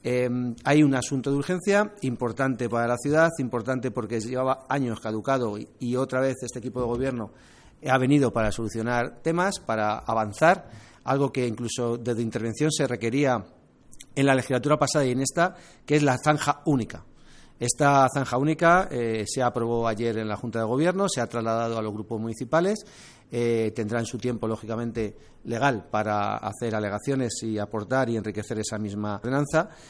Hay un asunto de urgencia importante para la ciudad, importante porque llevaba años caducado y otra vez este equipo de gobierno ha venido para solucionar temas, para avanzar, algo que incluso desde intervención se requería en la legislatura pasada y en esta, que es la zanja única. Esta zanja única se aprobó ayer en la Junta de Gobierno, se ha trasladado a los grupos municipales, tendrán su tiempo, lógicamente, legal para hacer alegaciones y aportar y enriquecer esa misma ordenanza,